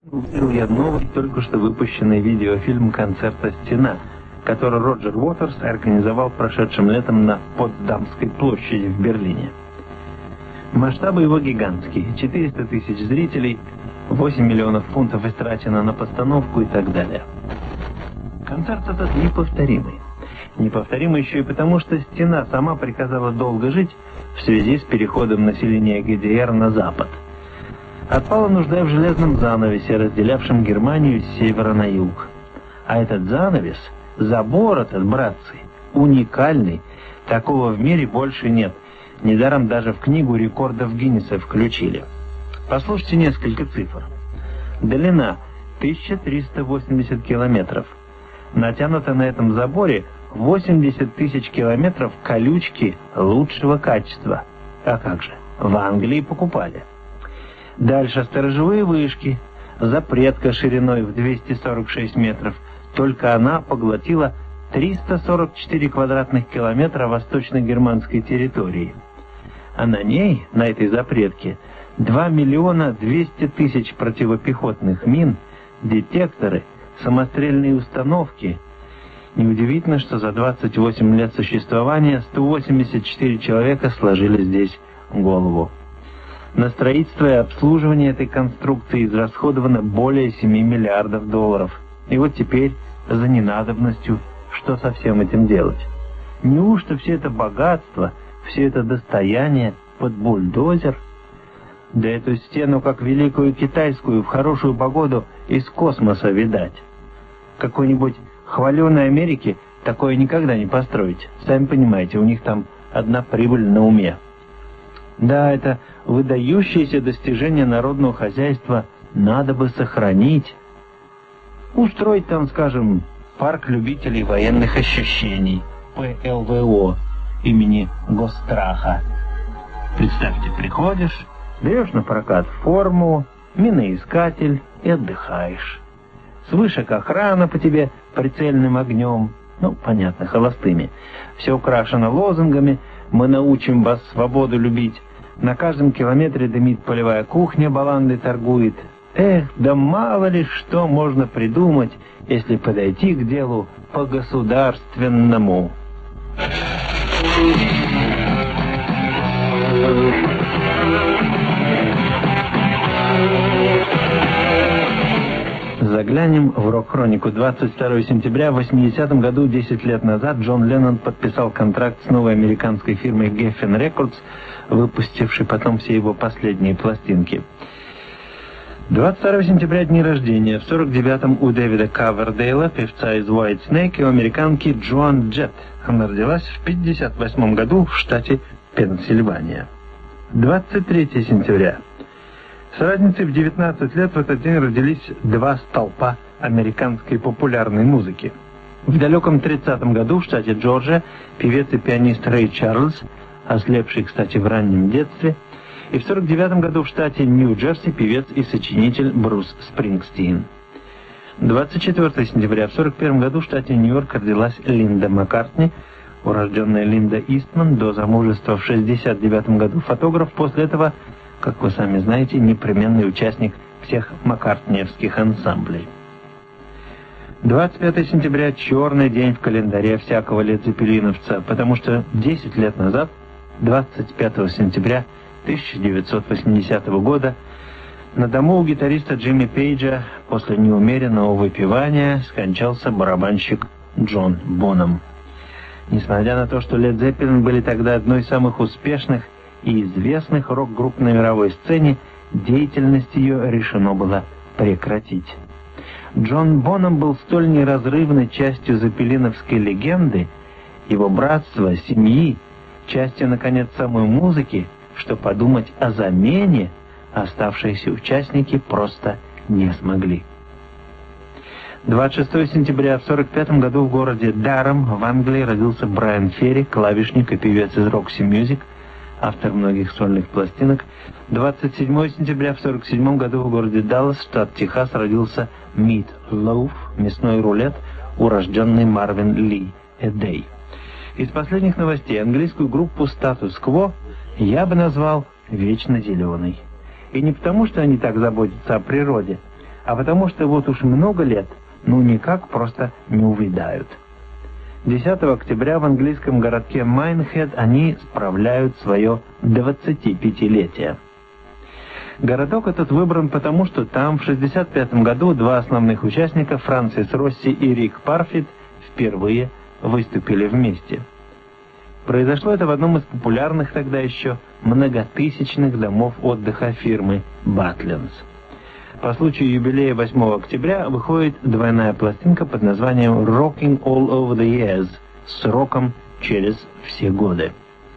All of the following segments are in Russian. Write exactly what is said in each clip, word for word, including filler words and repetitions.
Увидел я новый, только что выпущенный видеофильм концерта «Стена», который Роджер Уотерс организовал прошедшим летом на Потсдамской площади в Берлине. Масштабы его гигантские: четыреста тысяч зрителей, восемь миллионов фунтов истрачено на постановку и так далее. Концерт этот неповторимый. Неповторимый еще и потому, что «Стена» сама приказала долго жить в связи с переходом населения ГДР на запад. Отпала нужда в железном занавесе, разделявшем Германию с севера на юг. А этот занавес, забор этот, братцы, уникальный, такого в мире больше нет. Недаром даже в книгу рекордов Гиннесса включили. Послушайте несколько цифр. Длина тысяча триста восемьдесят километров. Натянуто на этом заборе восемьдесят тысяч километров колючки лучшего качества. А как же, в Англии покупали. Дальше сторожевые вышки, запретка шириной в двести сорок шесть метров. Только она поглотила триста сорок четыре квадратных километра восточно-германской территории. А на ней, на этой запретке, два миллиона двести тысяч противопехотных мин, детекторы, самострельные установки. Неудивительно, что за двадцать восемь лет существования сто восемьдесят четыре человека сложили здесь голову. На строительство и обслуживание этой конструкции израсходовано более семи миллиардов долларов. И вот теперь, за ненадобностью, что со всем этим делать? Неужто все это богатство, все это достояние под бульдозер? Да эту стену, как великую китайскую, в хорошую погоду из космоса видать. Какой-нибудь хваленой Америке такое никогда не построить. Сами понимаете, у них там одна прибыль на уме. Да, это выдающееся достижение народного хозяйства надо бы сохранить. Устроить там, скажем, парк любителей военных ощущений, П Л В О, имени Госстраха. Представьте, приходишь, берешь на прокат форму, миноискатель и отдыхаешь. С вышек охрана по тебе прицельным огнем, ну, понятно, холостыми. Все украшено лозунгами «Мы научим вас свободу любить». На каждом километре дымит полевая кухня, баландой торгует. Эх, да мало ли что можно придумать, если подойти к делу по-государственному. Заглянем в рок-хронику. двадцать второго сентября в восьмидесятом году, десять лет назад, Джон Леннон подписал контракт с новой американской фирмой Geffen Records, выпустившей потом все его последние пластинки. двадцать второго сентября дни рождения. В сорок девятом у Дэвида Ковердейла, певца из White Snake, и у американки Джоан Джетт. Она родилась в пятьдесят восьмом году в штате Пенсильвания. двадцать третьего сентября. С разницей в девятнадцать лет в этот день родились два столпа американской популярной музыки. В далеком тридцатом году в штате Джорджия певец и пианист Рэй Чарльз, ослепший, кстати, в раннем детстве, и в сорок девятом году в штате Нью-Джерси певец и сочинитель Брюс Спрингстин. двадцать четвёртого сентября в сорок первом году в штате Нью-Йорк родилась Линда Маккартни, урожденная Линда Истман, до замужества в шестьдесят девятом году фотограф, после этого, как вы сами знаете, непременный участник всех маккартниевских ансамблей. двадцать пятого сентября — черный день в календаре всякого ледзеппелиновца, потому что десять лет назад, двадцать пятого сентября тысяча девятьсот восьмидесятого года, на дому у гитариста Джимми Пейджа после неумеренного выпивания скончался барабанщик Джон Бонхам. Несмотря на то, что Led Zeppelin были тогда одной из самых успешных и известных рок-групп на мировой сцене, деятельность ее решено было прекратить. Джон Бонхам был столь неразрывной частью зеппелиновской легенды, его братства, семьи, частью, наконец, самой музыки, что подумать о замене оставшиеся участники просто не смогли. двадцать шестого сентября в сорок пятом году в городе Даром в Англии родился Брайан Ферри, клавишник и певец из Roxy Music, автор многих сольных пластинок. двадцать седьмого сентября в сорок седьмом году в городе Даллас, штат Техас, родился Meat Loaf, мясной рулет, урожденный Марвин Ли Эдей. Из последних новостей: английскую группу Status Quo я бы назвал вечно зеленой. И не потому, что они так заботятся о природе, а потому что вот уж много лет, ну никак просто не увядают. десятого октября в английском городке Майнхед они справляют свое двадцатипятилетие. Городок этот выбран потому, что там в шестьдесят пятом году два основных участника, Франсис Росси и Рик Парфит, впервые выступили вместе. Произошло это в одном из популярных тогда еще многотысячных домов отдыха фирмы Батленс. По случаю юбилея восьмого октября выходит двойная пластинка под названием «Rocking All Over the Years» с роком через все годы.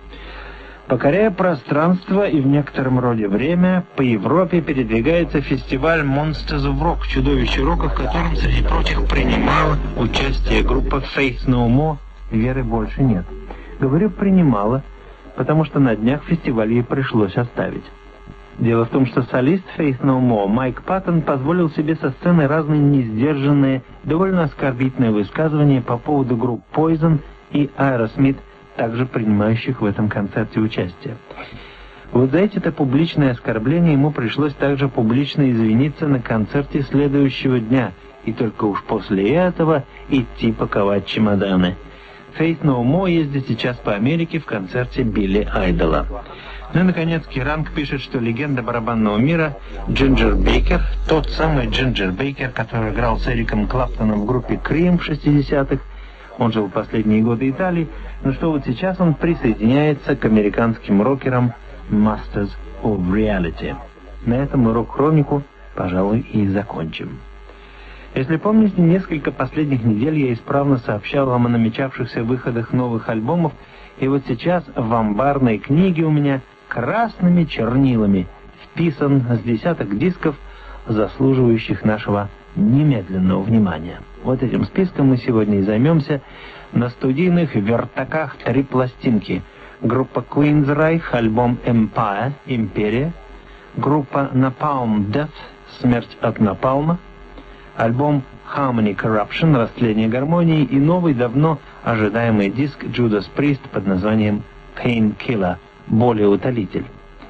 Покоряя пространство и в некотором роде время, по Европе передвигается фестиваль Monsters of Rock, чудовище рока, в котором, среди прочих, принимала участие группа Faith No More, веры больше нет. Говорю «принимала», потому что на днях фестиваль ей пришлось оставить. Дело в том, что солист Faith No More Майк Паттон позволил себе со сцены разные несдержанные, довольно оскорбительные высказывания по поводу групп Poison и Aerosmith, также принимающих в этом концерте участие. Вот за эти-то публичные оскорбления ему пришлось также публично извиниться на концерте следующего дня, и только уж после этого идти паковать чемоданы. Faith No More ездит сейчас по Америке в концерте Билли Айдола. Ну и, наконец, Керанг пишет, что легенда барабанного мира Джинджер Бейкер, тот самый Джинджер Бейкер, который играл с Эриком Клаптоном в группе Cream в шестидесятых, он жил в последние годы Италии, но что вот сейчас он присоединяется к американским рокерам Masters of Reality. На этом мы рок-хронику, пожалуй, и закончим. Если помните, несколько последних недель я исправно сообщал вам о намечавшихся выходах новых альбомов, и вот сейчас в амбарной книге у меня красными чернилами вписан с десяток дисков, заслуживающих нашего немедленного внимания. Вот этим списком мы сегодня и займемся. На студийных вертаках три пластинки. Группа Queensryche, альбом Empire, Империя. Группа Napalm Death, Смерть от Напалма. Альбом Harmony Corruption, Растление гармонии. И новый, давно ожидаемый диск Judas Priest под названием Painkiller, Болеутолитель.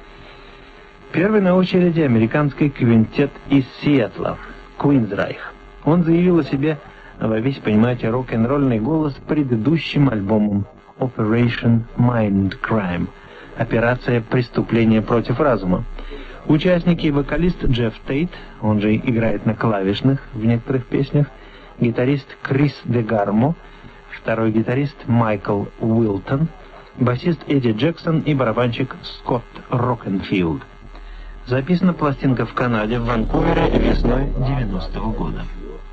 Первый на очереди американский квинтет из Сиэтла, Queensryche. Он заявил о себе во весь, понимаете, рок-н-ролльный голос предыдущим альбомом Operation Mind Crime, операция «Преступление против разума». Участники и вокалист Джефф Тейт, он же играет на клавишных в некоторых песнях, гитарист Крис Дегармо, второй гитарист Майкл Уилтон, басист Эдди Джексон и барабанщик Скотт Рокенфилд. Записана пластинка в Канаде, в Ванкувере, весной девяностого года.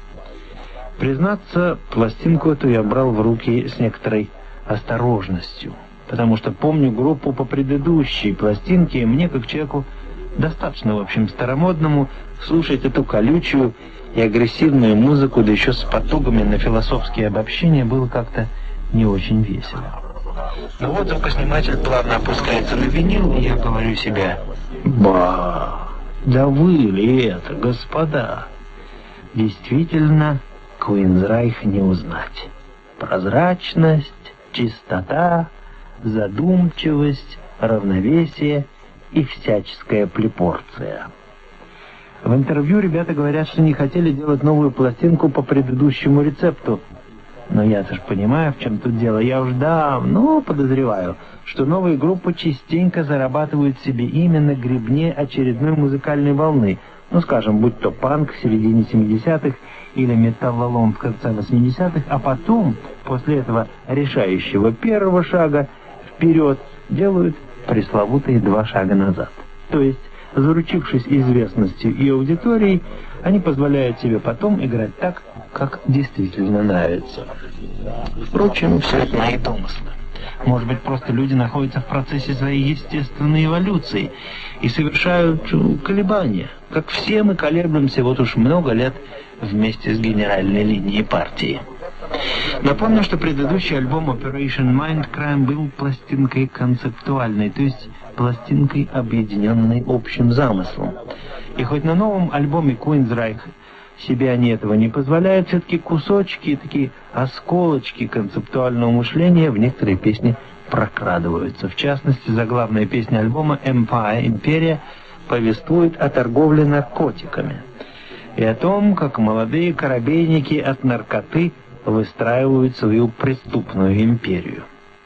Признаться, пластинку эту я брал в руки с некоторой осторожностью, потому что помню группу по предыдущей пластинке, и мне, как человеку достаточно, в общем, старомодному, слушать эту колючую и агрессивную музыку, да еще с потугами на философские обобщения, было как-то не очень весело. Но вот звукосниматель плавно опускается на винил, и я говорю себе: «Ба, да вы ли это, господа? Действительно, Queensryche не узнать. Прозрачность, чистота, задумчивость, равновесие и всяческая пропорция». В интервью ребята говорят, что не хотели делать новую пластинку по предыдущему рецепту. Но я-то ж понимаю, в чем тут дело. Я уж давно подозреваю, что новые группы частенько зарабатывают себе имя на гребне очередной музыкальной волны. Ну, скажем, будь то панк в середине семидесятых или металлолом в конце восьмидесятых, а потом, после этого решающего первого шага вперед, делают пресловутые два шага назад. То есть, заручившись известностью и аудиторией, они позволяют себе потом играть так, как действительно нравится. Впрочем, все это мои домыслы. Может быть, просто люди находятся в процессе своей естественной эволюции и совершают колебания, как все мы колеблемся вот уж много лет вместе с генеральной линией партии. Напомню, что предыдущий альбом Operation Mind Crime был пластинкой концептуальной, то есть пластинкой, объединенной общим замыслом. И хоть на новом альбоме Queensryche себе они этого не позволяют, все-таки кусочки, такие осколочки концептуального мышления в некоторые песни прокрадываются. В частности, заглавная песня альбома Empire, Империя, повествует о торговле наркотиками. и о том, как молодые корабейники от наркоты выстраивают свою преступную империю.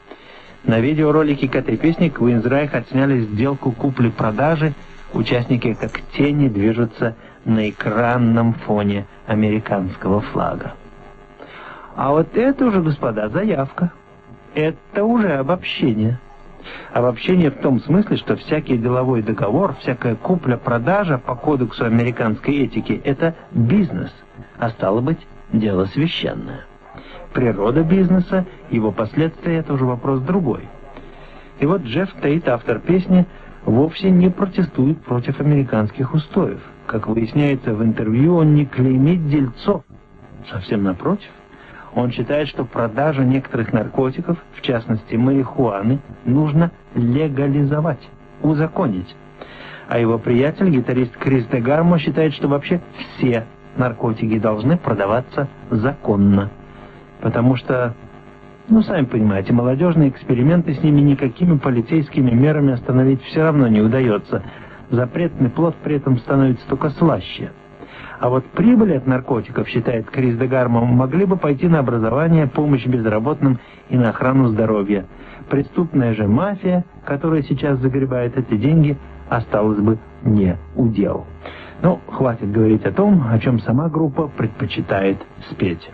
На видеоролике к этой песне Queensryche отсняли сделку купли-продажи, участники как тени движутся на экранном фоне американского флага. А вот это уже, господа, заявка. Это уже обобщение. Обобщение в том смысле, что всякий деловой договор, всякая купля-продажа по кодексу американской этики – это бизнес, а стало быть, дело священное. Природа бизнеса, его последствия – это уже вопрос другой. И вот Джефф Тейт, автор песни, вовсе не протестует против американских устоев. Как выясняется в интервью, он не клеймит дельцов. Совсем напротив. Он считает, что продажа некоторых наркотиков, в частности марихуаны, нужно легализовать, узаконить. А его приятель, гитарист Крис Дегармо, считает, что вообще все наркотики должны продаваться законно. Потому что, ну, сами понимаете, молодежные эксперименты с ними никакими полицейскими мерами остановить все равно не удается. Запретный плод при этом становится только слаще. А вот прибыли от наркотиков, считает Крис Дегармо, могли бы пойти на образование, помощь безработным и на охрану здоровья. Преступная же мафия, которая сейчас загребает эти деньги, осталась бы не удел. Ну, хватит говорить о том, о чем сама группа предпочитает спеть.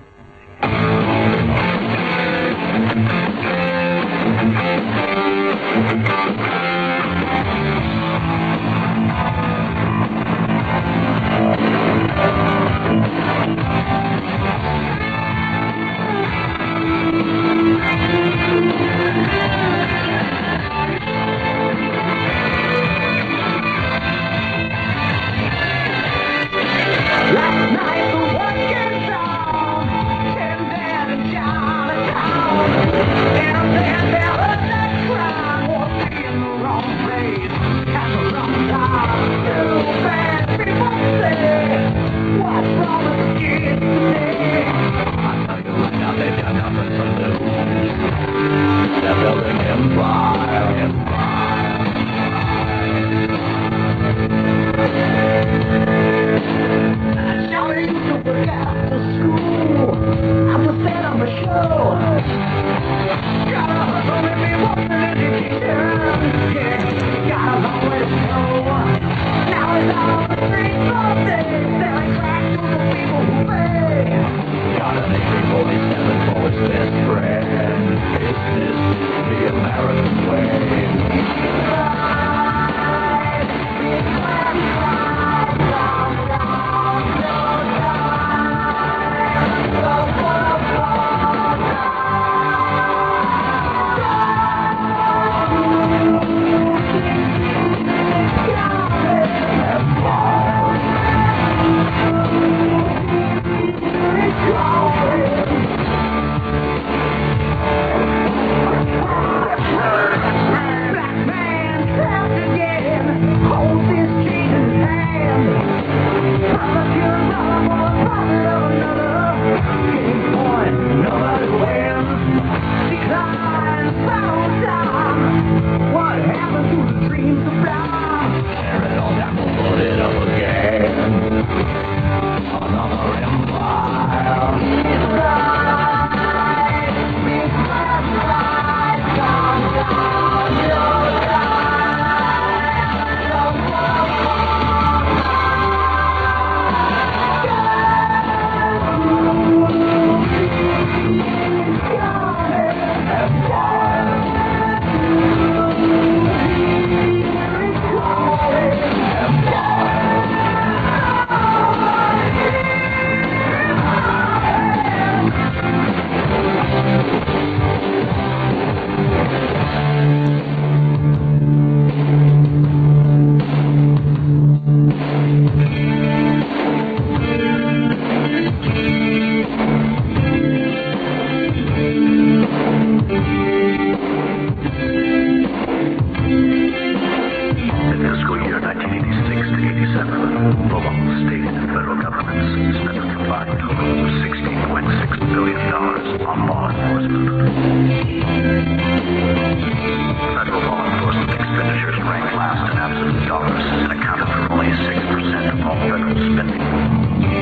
Federal dollars and accounted for only six percent of all federal spending.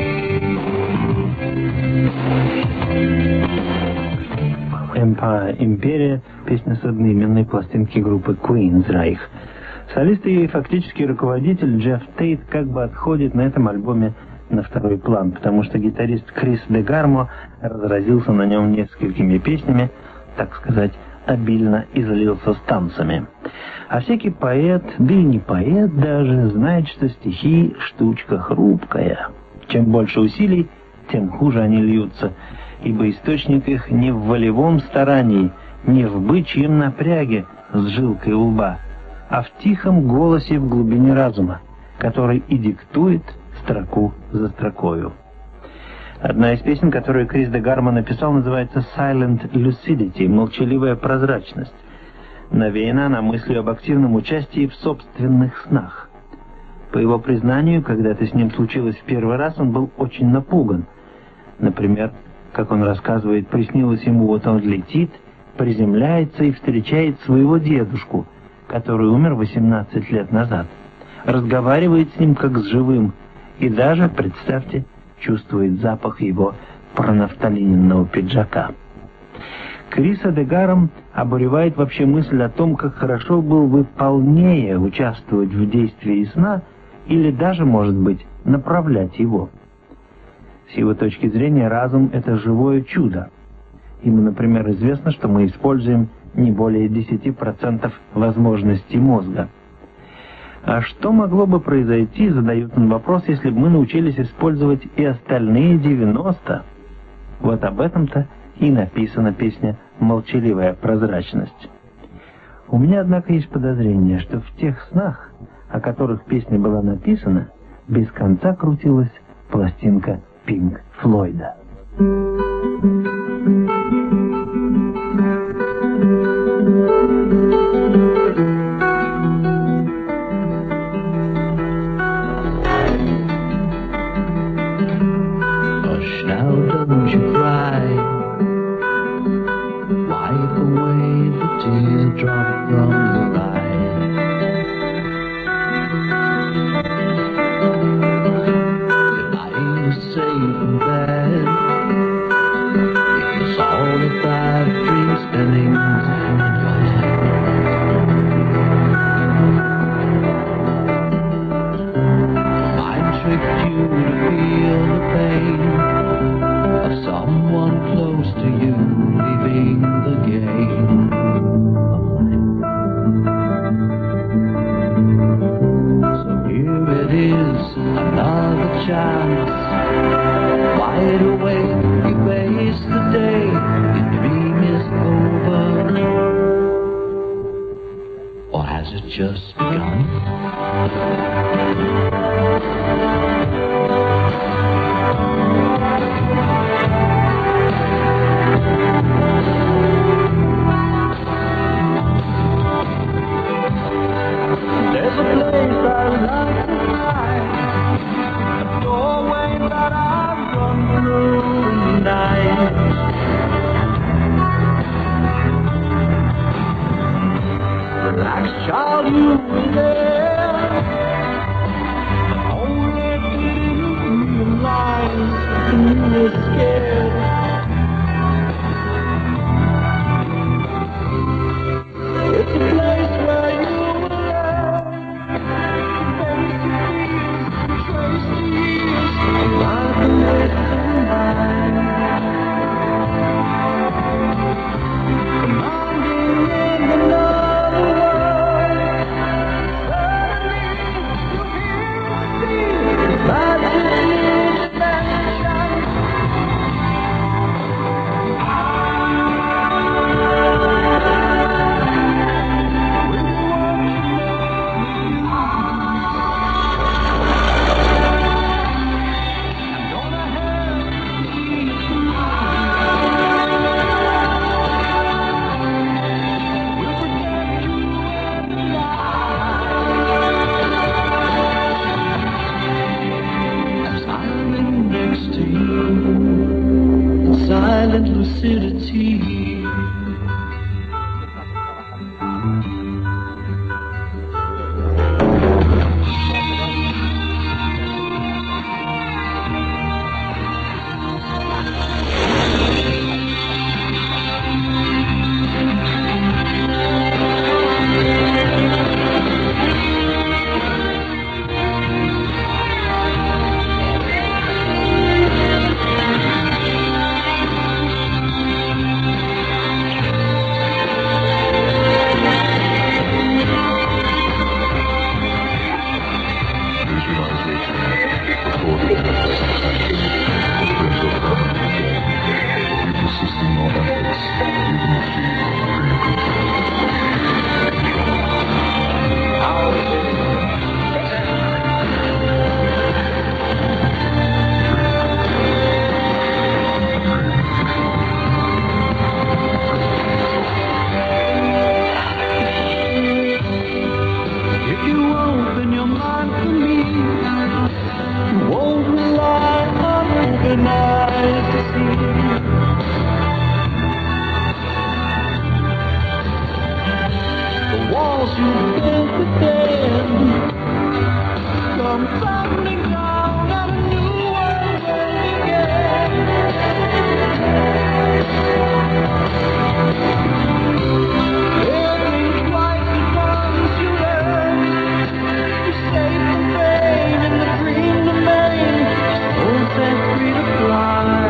Empire, Империя, песня с одноименной пластинки группы Queensryche. Солист и фактически руководитель Джефф Тейт как бы отходит на этом альбоме на второй план, потому что гитарист Крис Дегармо разразился на нем несколькими песнями, так сказать, обильно излился с танцами. А всякий поэт, да и не поэт даже, знает, что стихи — штучка хрупкая. Чем больше усилий, тем хуже они льются, ибо источник их не в волевом старании, не в бычьем напряге с жилкой у лба, а в тихом голосе в глубине разума, который и диктует строку за строкою. Одна из песен, которую Крис Дегармо написал, называется «Silent Lucidity» — «Молчаливая прозрачность». Навеяна она мыслью об активном участии в собственных снах. По его признанию, когда это с ним случилось в первый раз, он был очень напуган. Например, как он рассказывает, приснилось ему, вот он летит, приземляется и встречает своего дедушку, который умер восемнадцать лет назад. Разговаривает с ним как с живым и даже, представьте, чувствует запах его пронафталиненного пиджака. Криса Дегаром обуревает вообще мысль о том, как хорошо было бы полнее участвовать в действии сна или даже, может быть, направлять его. С его точки зрения, разум — это живое чудо. Ему, например, известно, что мы используем не более десяти процентов возможностей мозга. А что могло бы произойти, задает он вопрос, если бы мы научились использовать и остальные девяносто? Вот об этом-то и написана песня «Молчаливая прозрачность». У меня, однако, есть подозрение, что в тех снах, о которых песня была написана, без конца крутилась пластинка Пинк Флойда. Don't you cry, wipe away the teardrop from your eye. You're lying safe in bed, it's all the bad dreams spinning in your head. Mind tricked you to feel the pain of someone close to you leaving the game. So here it is, another chance. Wide awake, you face the day, your dream is over. Or has it just begun? There's a place I like to hide, a doorway that I've run through in the night. Relax, child, you were there, but only didn't realize you were scared. It's a place where you silent lucidity. nice to see. The walls you built within come tumbling down and a new world will begin. Everything's twice as once you learn to save the pain and the dream remain. Oh, set free to fly.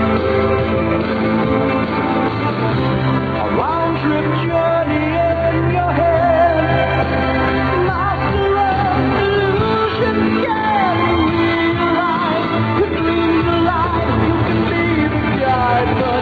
A round trip journey in your head. Master of illusion, can you realize your dreams alive? You can be the guide, but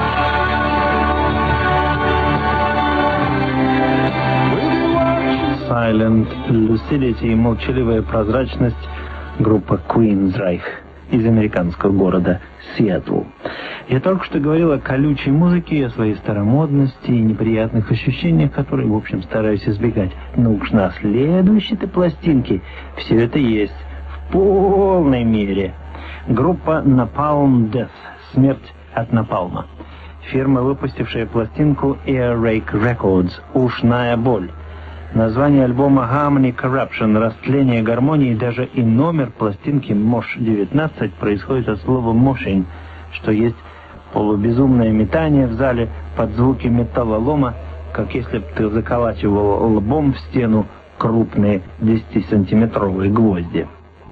Silent Lucidity и молчаливая прозрачность группа Queensryche из американского города Сиэтл. Я только что говорил о колючей музыке, о своей старомодности и неприятных ощущениях, которые, в общем, стараюсь избегать. Но уж на следующей-то пластинке все это есть в полной мере. Группа Napalm Death, смерть от напалма. Фирма, выпустившая пластинку Earache Records, ушная боль. Название альбома Harmony Corruption, растление гармонии, даже и номер пластинки Mosh девятнадцать происходит от слова moshing, что есть полубезумное метание в зале под звуки металлолома, как если бы ты заколачивал лбом в стену крупные десятисантиметровые гвозди.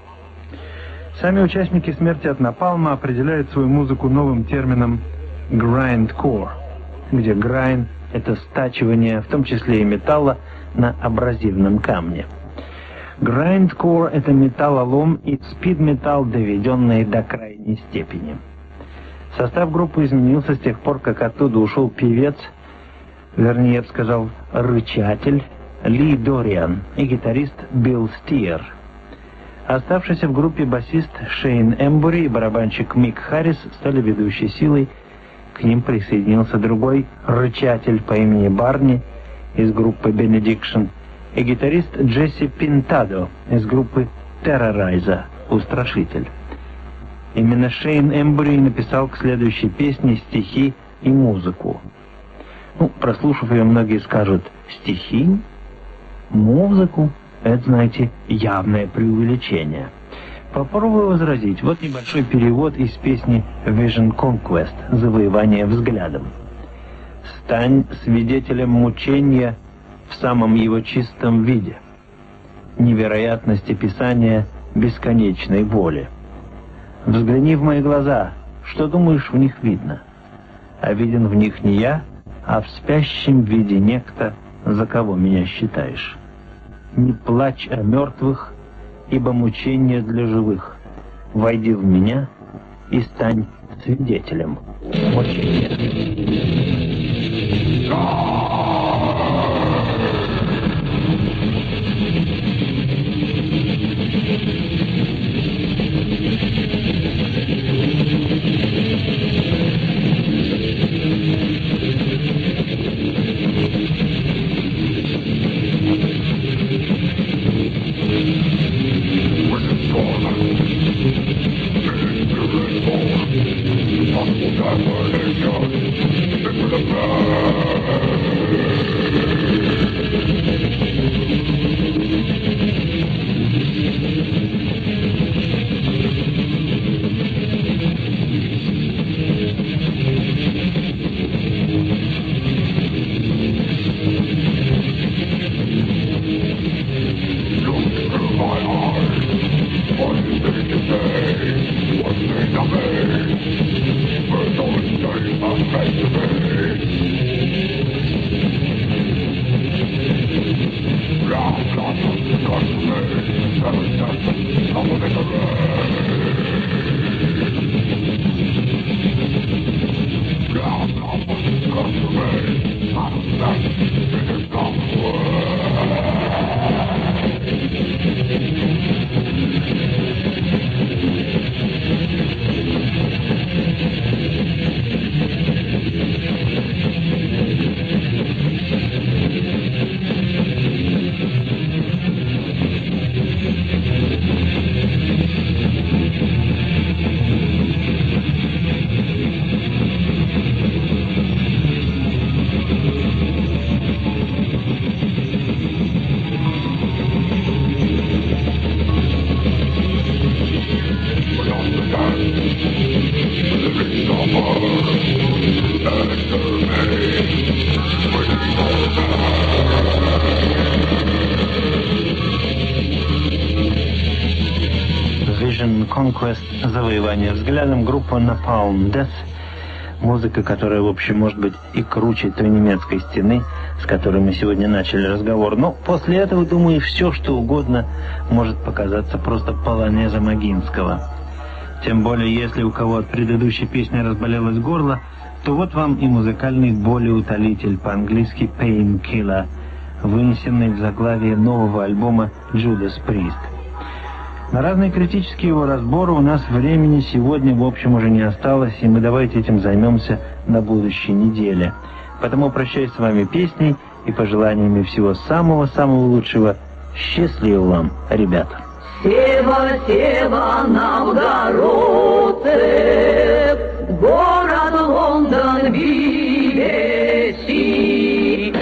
Сами участники смерти от напалма определяют свою музыку новым термином grindcore, где grind — это стачивание, в том числе и металла, на абразивном камне. Grindcore — это металлолом и спид-металл, доведенный до крайней степени. Состав группы изменился с тех пор, как оттуда ушел певец, вернее, я бы сказал, рычатель, Ли Дориан и гитарист Билл Стиер. Оставшийся в группе басист Шейн Эмбури и барабанщик Мик Харрис стали ведущей силой. К ним присоединился другой рычатель по имени Барни из группы Benediction и гитарист Джесси Пинтадо из группы Terrorizer, Устрашитель. Именно Шейн Эмбури написал к следующей песне стихи и музыку. Ну, прослушав ее, многие скажут: стихи? Музыку? Это, знаете, явное преувеличение. Попробую возразить. Вот небольшой перевод из песни Vision Conquest «Завоевание взглядом». «Стань свидетелем мучения в самом его чистом виде, невероятности писания бесконечной боли. Взгляни в мои глаза, что думаешь в них видно? А виден в них не я, а в спящем виде некто, за кого меня считаешь. Не плачь о мертвых, ибо мучение для живых. Войди в меня и стань свидетелем мучения». What Vision Conquest, завоевание взглядом, группа Napalm Death, музыка, которая, в общем, может быть и круче той немецкой стены, с которой мы сегодня начали разговор. Но после этого, думаю, все, что угодно может показаться просто полонезом Огинского. Тем более, если у кого от предыдущей песни разболелось горло, то вот вам и музыкальный болеутолитель, по-английски Painkiller, вынесенный в заглавие нового альбома Judas Priest. На разные критические его разборы у нас времени сегодня, в общем, уже не осталось, и мы давайте этим займемся на будущей неделе. Потому прощаюсь с вами песней и пожеланиями всего самого-самого лучшего. Счастливо вам, ребята! Сева, Сева, Новгородцы, город Лондон видеси.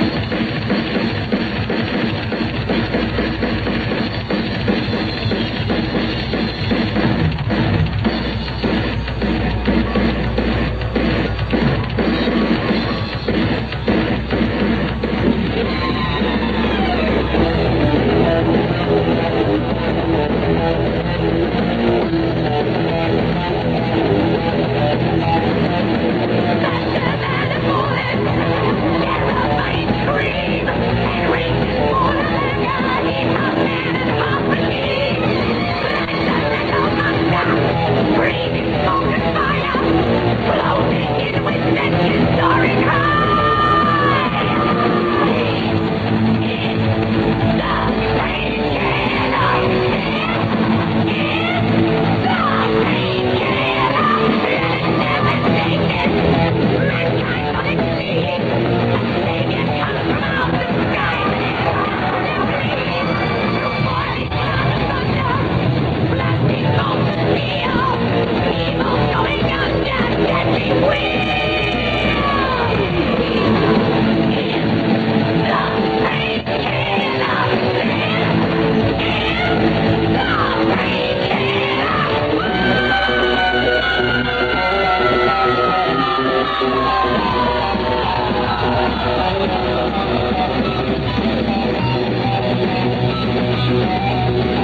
Thank you.